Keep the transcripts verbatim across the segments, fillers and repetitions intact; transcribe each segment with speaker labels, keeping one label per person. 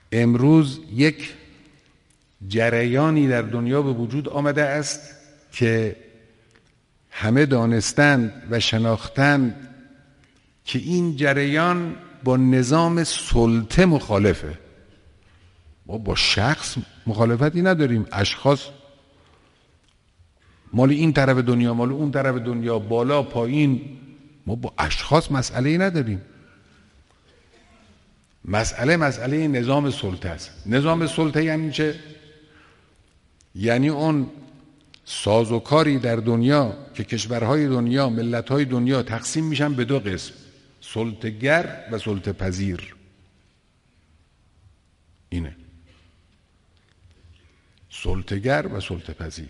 Speaker 1: امروز یک جریانی در دنیا به وجود آمده است که همه دانستند و شناختند که این جریان با نظام سلطه مخالفه. ما با شخص مخالفتی نداریم، اشخاص مال این طرف دنیا مال اون طرف دنیا، بالا پایین، ما با اشخاص مسئله‌ای نداریم. مسئله مسئله نظام سلطه است. نظام سلطه یعنی چه؟ یعنی اون سازوکاری در دنیا که کشورهای دنیا، ملت‌های دنیا تقسیم میشن به دو قسم، سلطه‌گر و سلطه پذیر. اینه سلطه‌گر و سلطه پذیر.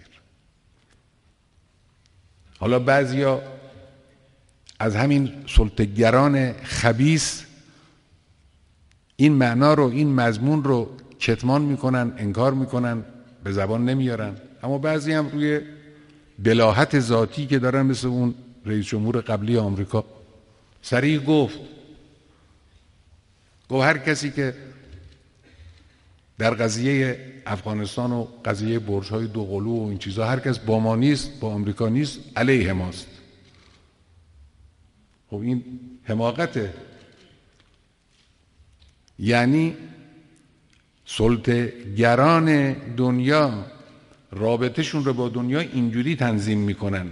Speaker 1: حالا بعضیا از همین سلطه‌گران خبیث این معنا رو، این مضمون رو کتمان میکنن، انکار میکنن، به زبان نمیارن. اما بعضی هم روی بلاهت ذاتی که دارن، مثل اون رئیس جمهور قبلی آمریکا صریح گفت گفت هر کسی که در قضیه افغانستان و قضیه برج‌های دوقلو و این چیزا هر کس با ما نیست، با آمریکا نیست، علیه ماست. خب این حماقته. یعنی سلطه‌گران دنیا رابطهشون رو با دنیا اینجوری تنظیم میکنن.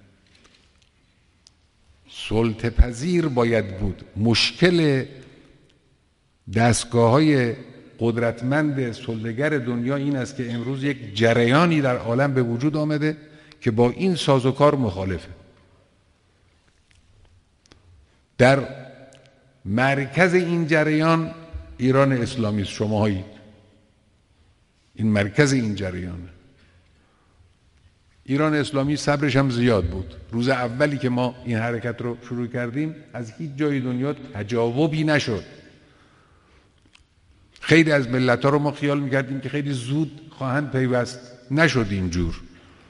Speaker 1: سلطه پذیر باید بود. مشکل دستگاه‌های قدرتمند سلطه‌گر دنیا این است که امروز یک جریانی در عالم به وجود آمده که با این سازوکار مخالفه. در مرکز این جریان ایران اسلامی است. شماهایی این مرکز این جریانه. ایران اسلامی صبرش هم زیاد بود. روز اولی که ما این حرکت رو شروع کردیم از هیچ جای دنیا تجاوبی نشد. خیلی از ملت‌ها رو ما خیال می‌کردیم که خیلی زود خواهند پیوست، نشد اینجور.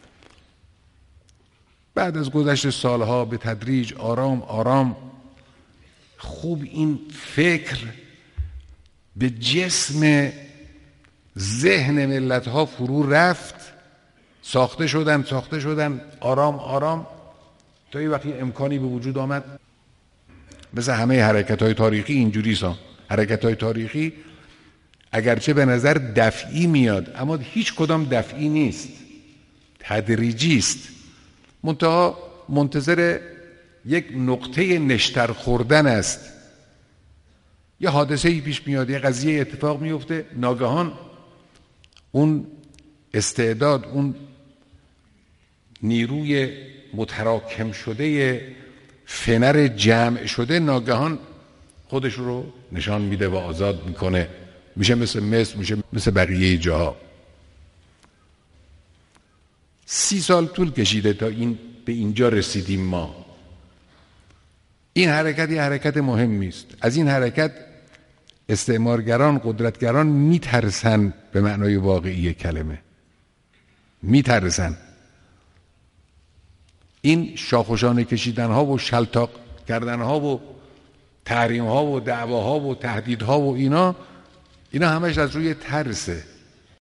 Speaker 1: بعد از گذشت سالها به تدریج آرام آرام خوب این فکر به جسم ذهن ملت‌ها فرو رفت، ساخته شدن ساخته شدن آرام آرام تا یه وقتی امکانی به وجود آمد. مثل همه حرکت‌های تاریخی اینجوری سا حرکت‌های تاریخی اگرچه به نظر دفعی میاد اما هیچ کدام دفعی نیست، تدریجی است. منتها منتظر یک نقطه نشتر خوردن است. یه حادثه‌ای پیش میاد، یه قضیه اتفاق میفته، ناگهان اون استعداد، اون نیروی متراکم شده فنر جمع شده ناگهان خودش رو نشان میده و آزاد میکنه. میشه مثل مصر، میشه مثل بقیه جاها. سی سال طول کشیده تا این به اینجا رسیدیم. ما این حرکت یه حرکت مهمی است. از این حرکت استعمارگران، قدرتگران میترسن به معنای واقعی کلمه، میترسن. این شاخوشانه کشیدن ها و شلتاق کردن ها و تحریم ها و دعواها و تهدیدها و اینا اینا همش از روی ترسه.